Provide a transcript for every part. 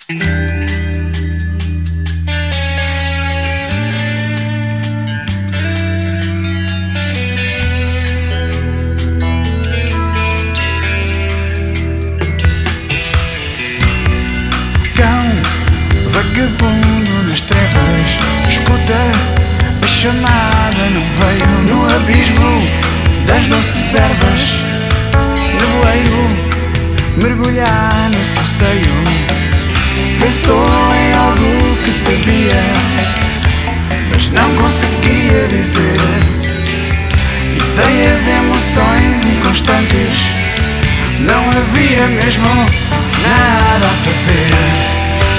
Vagabundo nas trevas, escuta a chamada, não veio no abismo das doces ervas. Nevoeiro, mergulhar no seu seio, pensou em algo que sabia, mas não conseguia dizer. Ideias, emoções inconstantes, não havia mesmo nada a fazer.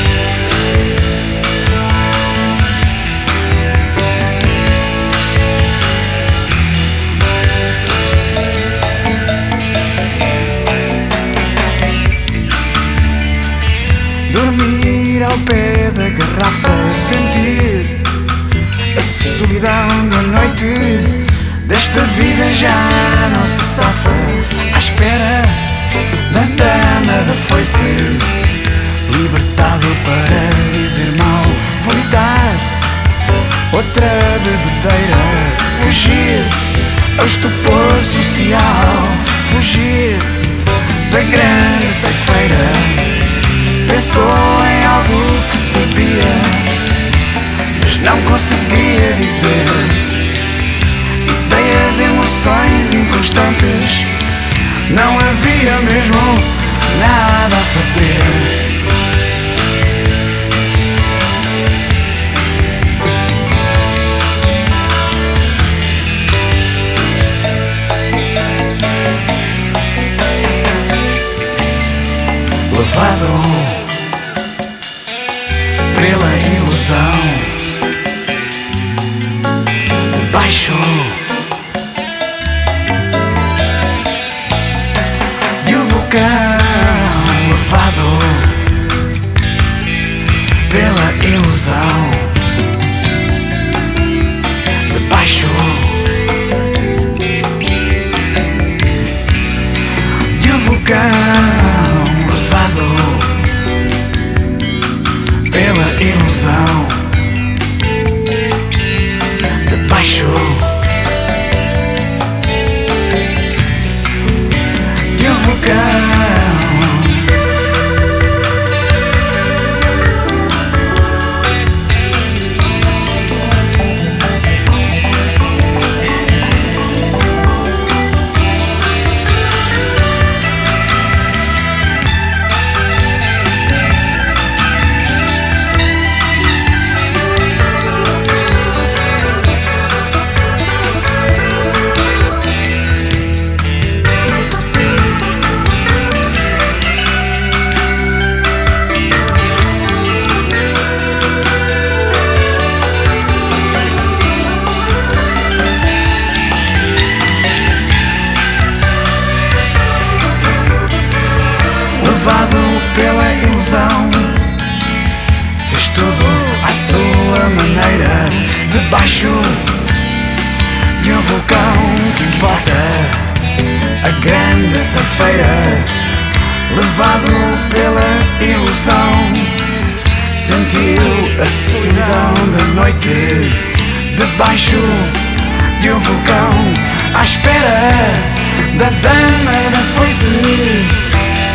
Dormir ao pé da garrafa, sentir a solidão da noite. Desta vida já não se safa, à espera da dama da foice. Libertado para dizer mal, vomitar outra bebedeira. Fugir ao estupor social, fugir da grande ceifeira. Pensou em algo que sabia, mas não conseguia dizer. Ideias, emoções inconstantes, não havia mesmo nada a fazer. Levado pela ilusão, debaixo de um vulcão. Levado pela ilusão, debaixo de um vulcão. Levado pela ilusão, debaixo de um vulcão. Levado pela ilusão, fez tudo à sua maneira, debaixo de um vulcão. Que importa a grande ceifeira? Levado pela ilusão, sentiu a solidão da noite, debaixo de um vulcão, à espera da dama da foice.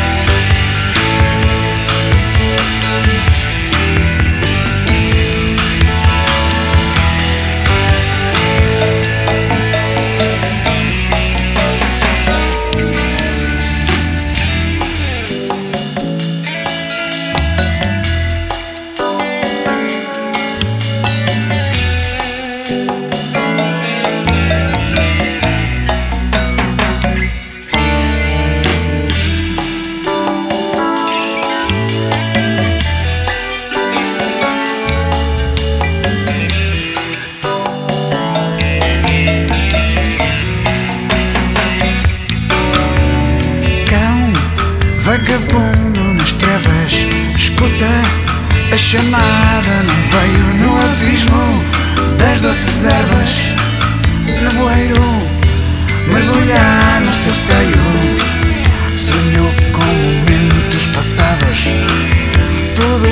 Vagabundo nas trevas, escuta a chamada, não veio no abismo das doces ervas. Nevoeiro, mergulhar no seu seio, sonhou com momentos passados, tudo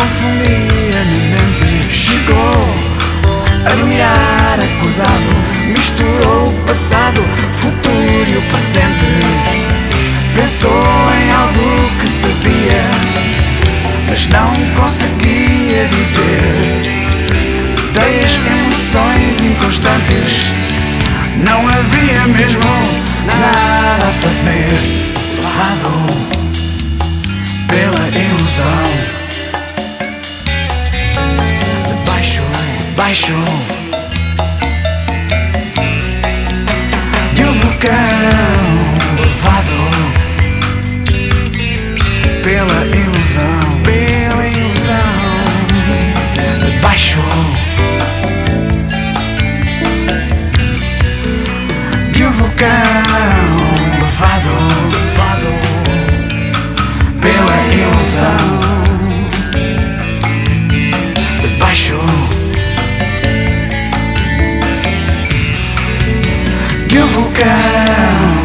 confundia na mente. Chegou a delirar acordado, misturou o passado, futuro e o presente. Pensou em algo que sabia, mas não conseguia dizer. Ideias, emoções inconstantes, não havia mesmo nada a fazer. Levado pela ilusão, debaixo de um vulcão. Levado pela ilusão, debaixo de um vulcão. Levado pela ilusão, debaixo de um vulcão.